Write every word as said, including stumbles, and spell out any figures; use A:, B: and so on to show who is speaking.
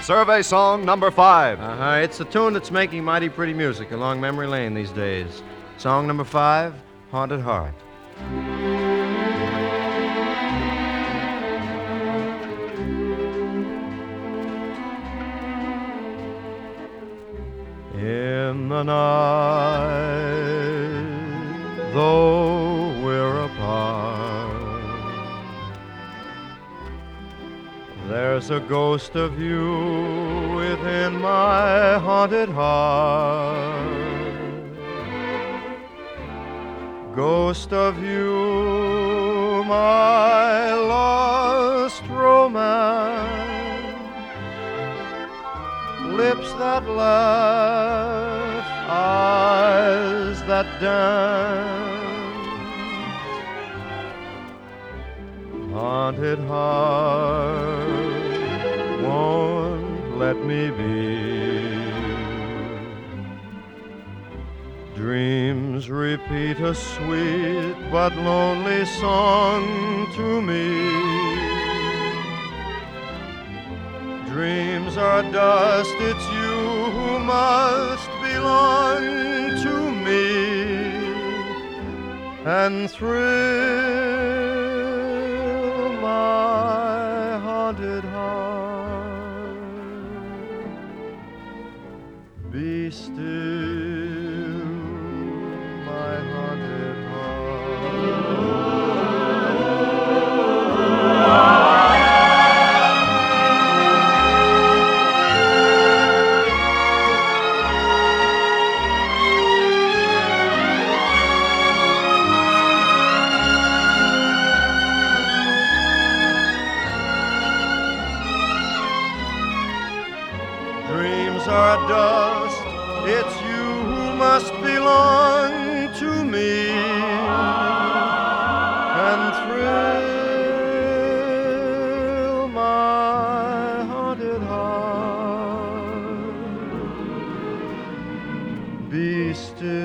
A: Survey song number five.
B: Uh-huh. It's the tune that's making mighty pretty music along memory lane these days. Song number five, Haunted Heart. In the night, though we're apart, there's a ghost of you within my haunted heart. Ghost of you, my lost romance. Lips that laugh, eyes that dance. Haunted heart, won't let me be. Dreams repeat a sweet but lonely song to me. Dreams are dust, it's you who must belong to me and thrill my haunted heart. Be still, my haunted heart. Dreams are dust, it's you who must belong to me and thrill my haunted heart. Be still.